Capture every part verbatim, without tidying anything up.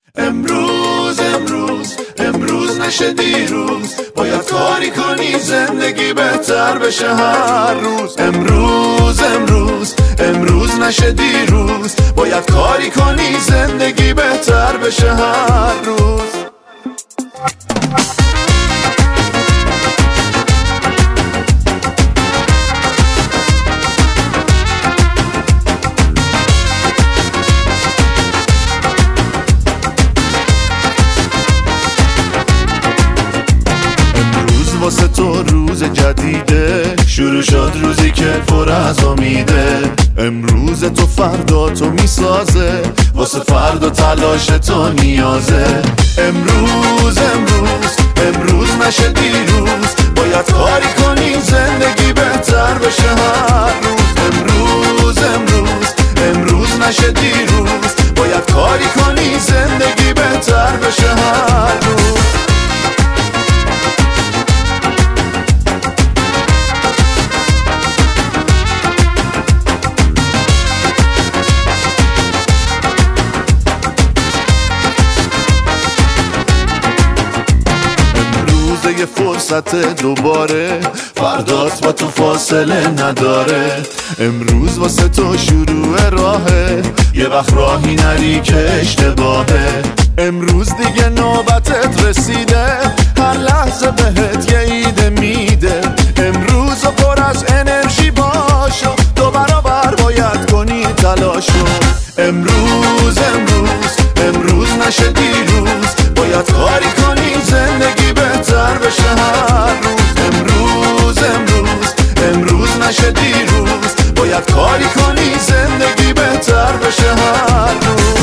امروز امروز امروز نشه دیروز، باید کاری کنی زندگی بهتر بشه هر روز. امروز امروز امروز نشه دیروز، باید کاری کنی زندگی بهتر بشه هر روز. واسه تو روز جدیده، شروع شد روزی که پر از امیده. امروز تو فردا تو میسازه، واسه فردا تلاش تو نیازه. امروز امروز امروز نشه دیروز، باید کاری کنی زندگی بهتر بشه هر روز. امروز امروز امروز نشه دیروز، باید کاری کنی زندگی بهتر بشه هر روز. یه فرصت دوباره، فردات با تو فاصله نداره. امروز واسه تو شروع راهه، یه وقت راهی نری که اشتباهه. امروز دیگه نوبتت رسیده، هر لحظه بهت یه ایده میده. امروز پر از انرژی باشو، دو برابر باید کنی تلاشو. امروز امروز امروز نشه دیروز، باید کاری کنی زندگی بهتر بشه هر روز. امروز امروز امروز نشه دیروز، باید کاری کنی زندگی بهتر بشه هر روز.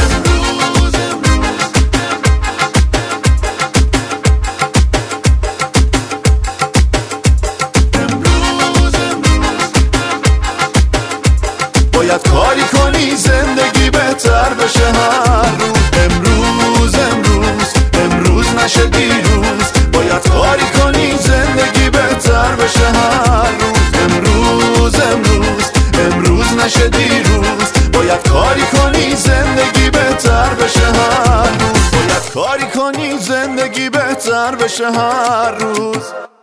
باید کاری کنی زندگی بهتر بشه هر روز. امروز امروز امروز نشه دیروز، باید کاری کنی زندگی بهتر بشه هر روز. امروز امروز امروز نشه دیروز، باید کاری کنی زندگی بهتر بشه هر روز. باید کاری کنی زندگی بهتر بشه هر روز.